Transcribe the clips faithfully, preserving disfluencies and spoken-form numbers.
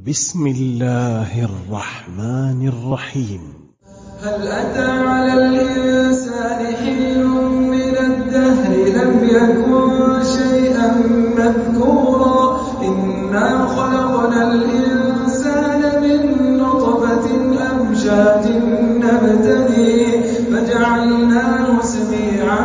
بسم الله الرحمن الرحيم. هل أتى على الإنسان حين من الدهر لم يكن شيئا مذكورا إنا خلقنا الإنسان من نطفة أمشاج نبتليه فجعلناه سميعا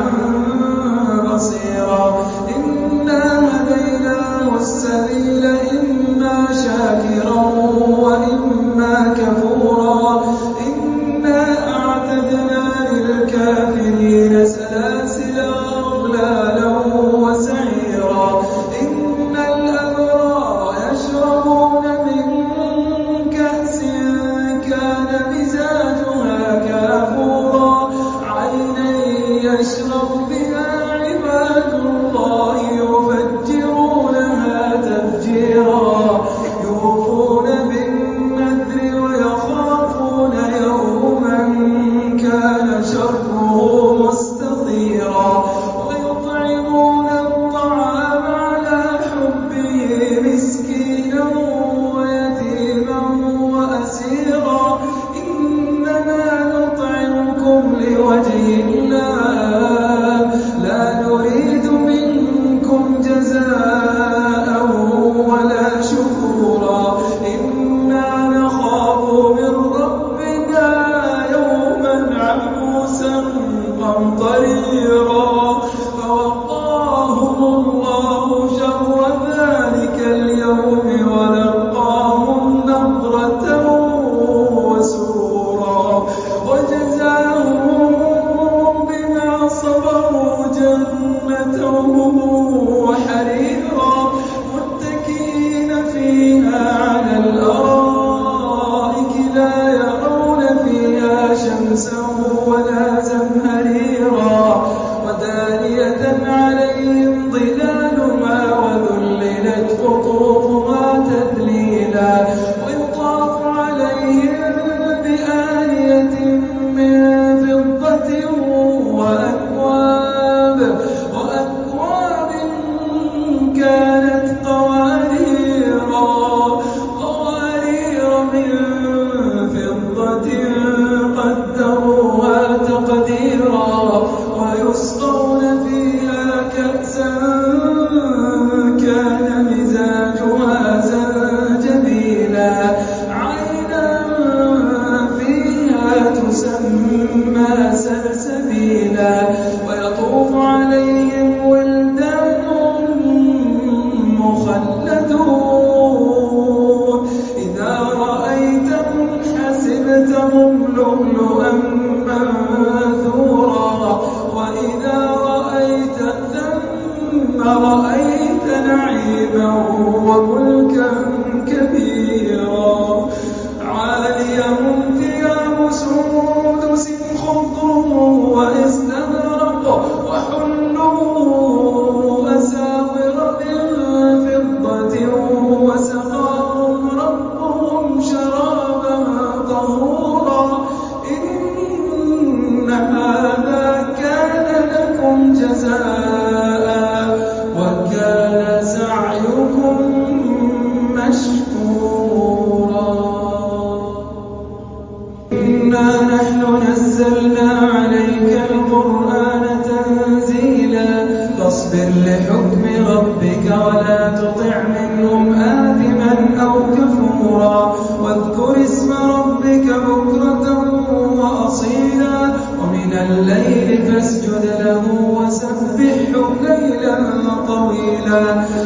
بصيرا إنا هديناه السبيل إما شاكرا وإما كفورا إنا أعتدنا للكافرين سلاسل وأغلالا وسعيرا إن الأبرار يشربون من كأس كان مزاجها كافورا عينا يشرب بها عباد الله يفجرونها تفجيرا يوفون بالنذر ويخافون يوما كان شره مستطيرا ويطعمون الطعام على حبه مسكينا ويتيما وأسيرا إنما نطعمكم لوجه الله لا نريد منكم جزاء ولا شكورا إنا نخاف من ربنا يوما عبوسا قمطريرا فوقاهم الله شر ذلك اليوم ولقاهم نضرة وسرورا وجزاهم بما صبروا جنة وحريرا متكئين فيها على الأرائك لا يرون فيها شمسا ولا زمهريرا ودانية عليهم ظلالها وذللت قطوفها تذليلا ويطاف عليهم بآنية من فضة وأكواب وأكواب كانت قواريرا قوارير من فضة قدروها تقديرا ويسقون فيها كأسا كان مزاجها زنجبيلا عينا فيها تسمى سلسبيلا ويطوف عليهم ولدان مخلدون إذا رأيتهم حسبتهم لؤلؤا منثورا وإذا رأيت ثم رأيت نعيما وملكا كبيرا عاليهم ثياب سندس خضر واستبرق وحلوا أساور من فضة وسقاهم ربهم شرابا طهورا إن هذا كان لكم جزاء وكان سعيكم مشكورا إنا نحن نزلنا عليك القرآن تنزيلا فاصبر لحكم ربك ولا تطع منهم آثما أو كفورا واذكر اسم ربك بكرة وأصيلا ومن الليل فاسجد له وسبحه ليلا طويلا